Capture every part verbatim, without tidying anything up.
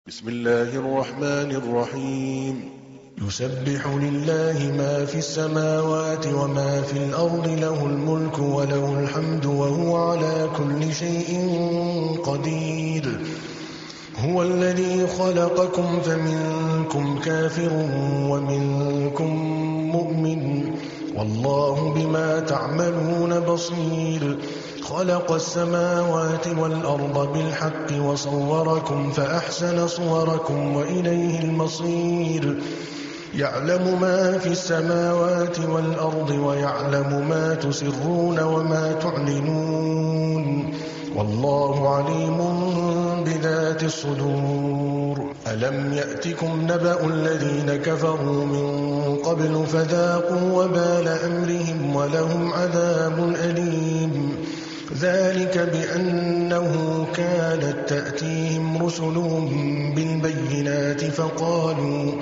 بسم الله الرحمن الرحيم يسبح لله ما في السماوات وما في الأرض له الملك وله الحمد وهو على كل شيء قدير هو الذي خلقكم فمنكم كافر ومنكم مؤمن والله بما تعملون بصير خلق السماوات والأرض بالحق وصوركم فأحسن صوركم وإليه المصير يعلم ما في السماوات والأرض ويعلم ما تسرون وما تعلنون والله عليم بذات الصدور ألم يأتكم نبأ الذين كفروا من قبل فذاقوا وبال أمرهم ولهم عذاب أليم ذلك بأنه كانت تأتيهم رسلهم بالبينات فقالوا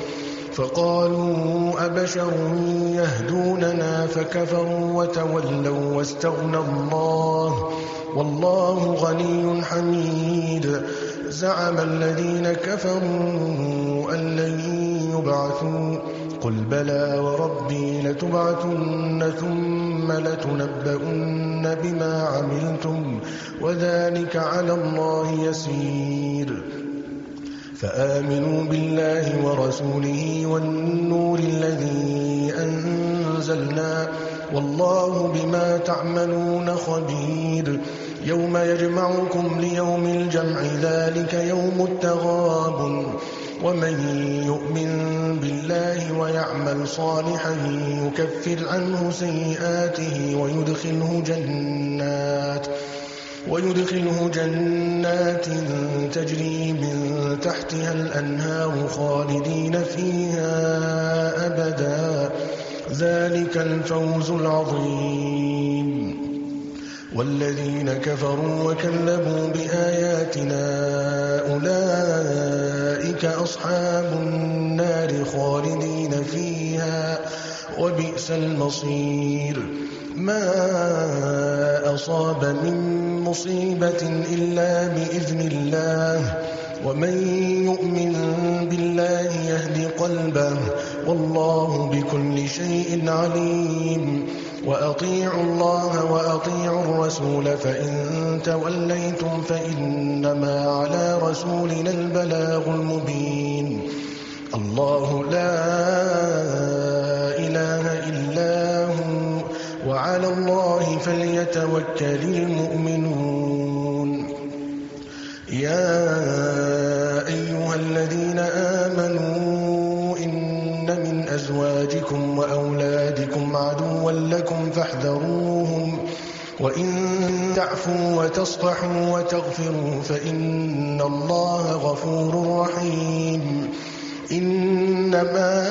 فقالوا أبشر يهدوننا فكفروا وتولوا واستغنى الله والله غني حميد زعم الذين كفروا أن لن يبعثوا قل بلى وربي لتبعثن ثم لتنبؤن بما عملتم وذلك على الله يسير فآمنوا بالله ورسوله والنور الذي أنزلنا والله بما تعملون خبير يوم يجمعكم ليوم الجمع ذلك يوم التغابن ومن يؤمن بالله ويعمل صالحا يكفر عنه سيئاته ويدخله جنات ويدخله جنات تجري من تحتها الأنهار خالدين فيها أبدا ذلك الفوز العظيم والذين كفروا وكذبوا بآياتنا أولئك أصحاب النار خالدين فيها وبئس المصير ما أصاب من مصيبة إلا بإذن الله ومن يؤمن بالله يهد قلبه والله بكل شيء عليم وأطيعوا الله وأطيعوا الرسول فإن توليتم فإنما على رسولنا البلاغ المبين الله لا إله إلا هو وعلى الله فليتوكل المؤمنون يا أيها الذين آمنوا إن من أزواجكم وأولادكم عدوا لكم فاحذروهم وإن تعفوا وتصفحوا وتغفروا فإن الله غفور رحيم إنما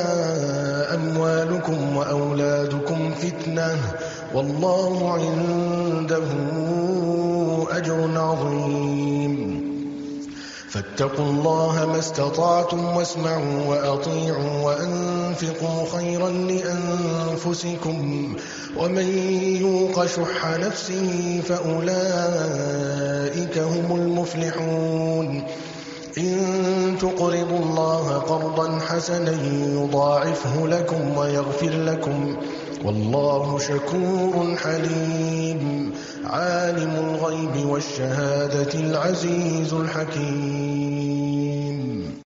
أموالكم وأولادكم فتنة والله عنده أجر عظيم فاتقوا الله ما استطعتم واسمعوا وأطيعوا وأنفقوا خيرا لأنفسكم ومن يوق شح نفسه فأولئك هم المفلحون إن تقرضوا الله قرضا حسنا يضاعفه لكم ويغفر لكم والله شكور حليم عالم الغيب والشهادة العزيز الحكيم